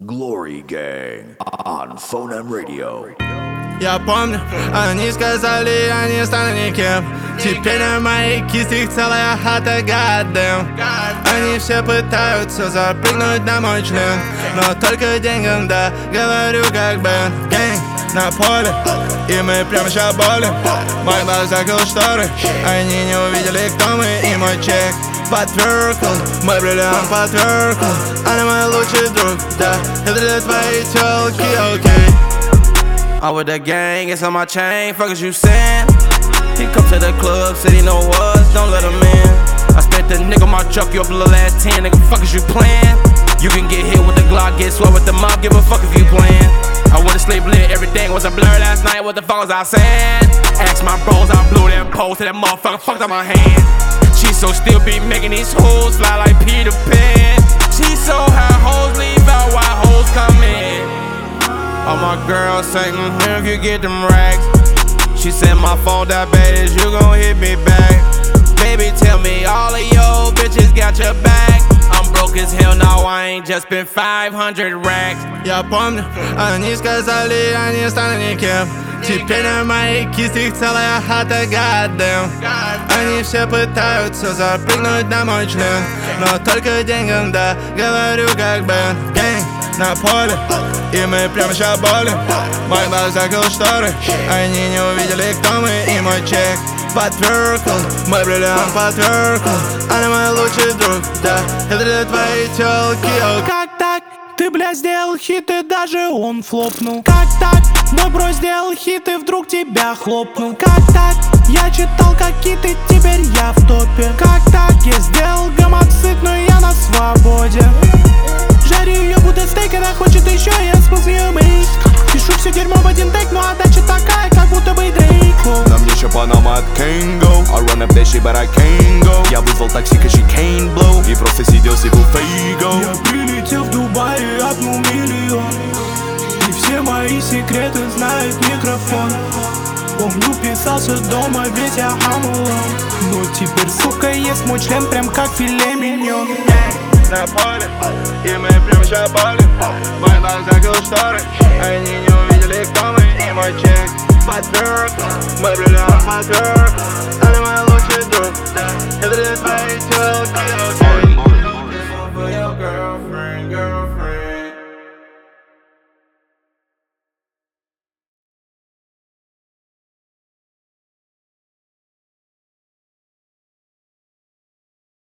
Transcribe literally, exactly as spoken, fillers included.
Glory Gang on Phonem Radio. Я помню, они сказали, я не стану никем. Теперь на моей кисти их целая хата, goddamn. Они все пытаются запрыгнуть на мой член, но только деньгам, да, говорю как Бен. Гэнг на поле, и мы прямо ща болим. Мой глаз закрыл шторы, они не увидели, кто мы, и мой чек потверкал, мой бриллиант потверкал. Она мой лучший друг, да, это для твоей тёлки, окей. I'm with the gang, it's on my chain, fuck as you saying. He come to the club, said he know us, don't let him in. I spent the nigga on my truck, you up a little ass ten, nigga, fuck as you playin'. You can get hit with the Glock, get sweat with the mop, give a fuck if you playin'. I went to sleep lit, everything was a blur last night, what the fuck was I saying? Ask my bros, I blew that pose to that motherfucker, fucked up my hand. She so still be making these hoes fly like Peter Pan. She so high, hoes leave out while hoes come in. All my girls say, mm-hmm, if you get them racks. She said my phone died bad, is you gon' hit me back. Baby, tell me all of your bitches got your back. I'm broke as hell now, I ain't just been five hundred racks. Я помню, они сказали, я не стану никем. Теперь на моей кисти их целая хата, goddamn. Они все пытаются запрыгнуть на мой член, но только деньгам, да, говорю как Бен. Гэнг на поле, и мы прямо ща болим. Мой глаз закрыл шторы, они не увидели, кто мы, и мой чек потверкал, мой бриллиант потверкал. Она мой лучший друг, да, это для твоей тёлки. Как так? Ты, бля, сделал хит, и даже он флопнул. Как так? Мой бро сделал хит, и вдруг тебя хлопнул. Как так? Я читал какие ты, теперь я в топе. Как так? Я сделал гомоцид, но я на свободе. Жарю ее, будто стейк, она хочет еще, я спас ее бейс. Пишу все дерьмо в один тейк, но отдача такая, как будто бы Дрейк. На мне еще Панама от Кэнго. I run up that shit, but I can't go. Я вызвал такси, cause she can't blow. И просто сидел себе в фейго. Я прилетел в Дубай и апнул миллион. И все мои секреты знает микрофон. Помню, писался дома, ведь я хамулон. Но теперь, сука, есть мой член, прям как филе миньон. На поле, и мы прямо ща болим. Мой глаз закрыл шторы, они не увидели, кто мы, и мой чек потверкал, мой бриллиант потверкал. Она мой лучший друг, да, это для твоей тёлки, окей.